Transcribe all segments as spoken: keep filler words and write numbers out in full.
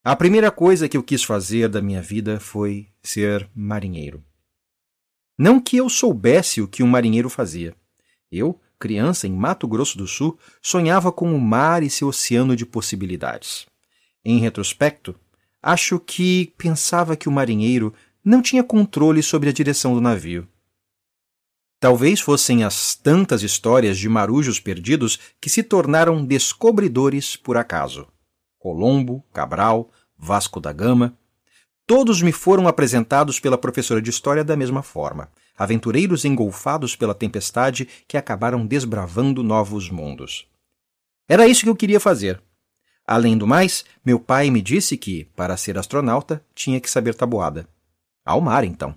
A primeira coisa que eu quis fazer da minha vida foi ser marinheiro. Não que eu soubesse o que um marinheiro fazia. Eu, criança em Mato Grosso do Sul, sonhava com o mar e seu oceano de possibilidades. Em retrospecto, acho que pensava que o marinheiro não tinha controle sobre a direção do navio. Talvez fossem as tantas histórias de marujos perdidos que se tornaram descobridores por acaso. Colombo, Cabral, Vasco da Gama. Todos me foram apresentados pela professora de história da mesma forma. Aventureiros engolfados pela tempestade que acabaram desbravando novos mundos. Era isso que eu queria fazer. Além do mais, meu pai me disse que, para ser astronauta, tinha que saber tabuada. Ao mar, então.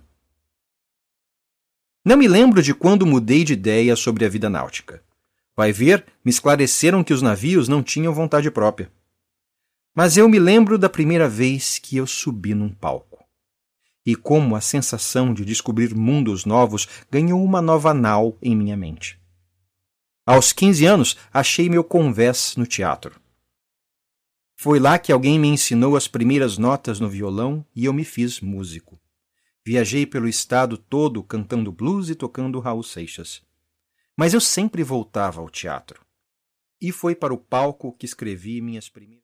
Não me lembro de quando mudei de ideia sobre a vida náutica. Vai ver, me esclareceram que os navios não tinham vontade própria. Mas eu me lembro da primeira vez que eu subi num palco. E como a sensação de descobrir mundos novos ganhou uma nova nau em minha mente. Aos quinze anos, achei meu convés no teatro. Foi lá que alguém me ensinou as primeiras notas no violão e eu me fiz músico. Viajei pelo estado todo cantando blues e tocando Raul Seixas. Mas eu sempre voltava ao teatro. E foi para o palco que escrevi minhas primeiras...